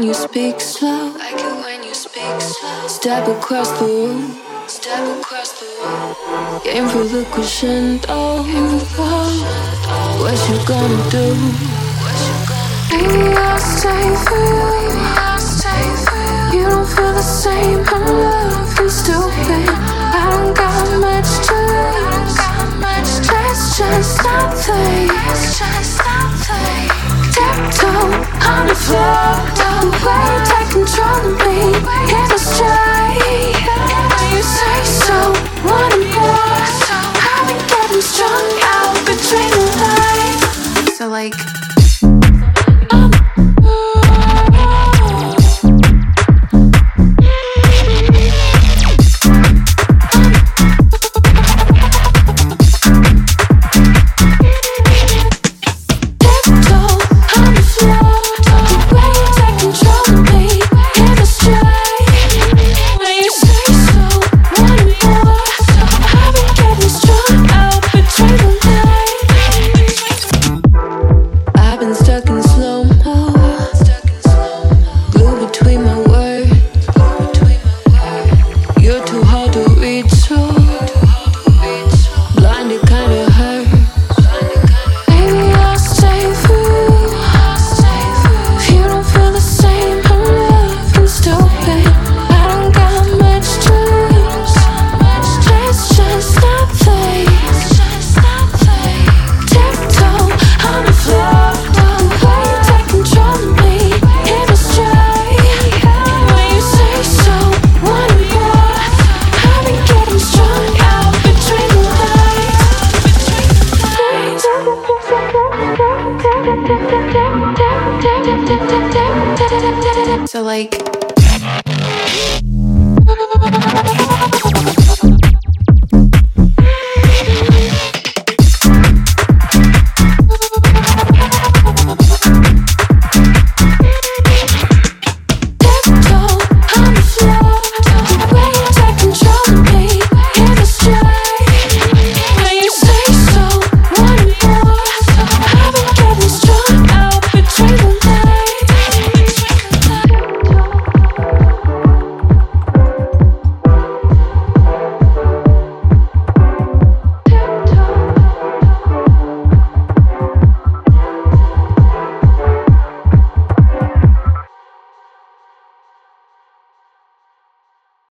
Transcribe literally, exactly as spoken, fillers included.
you speak slow. Like it when you speak slow. Step across the room. Step across the room. Aim for the crescendo. What you gonna do? What you gonna do? Maybe I'll stay for you. I'll stay for you. You don't feel the same. I'm loving stupid. I don't got much to lose. Let's just not think. Let's just not think. Tiptoe on the floor. The way you take control of me. Hit the straight. When you say so, wanting more. I've been getting strung out between the lines. So like So like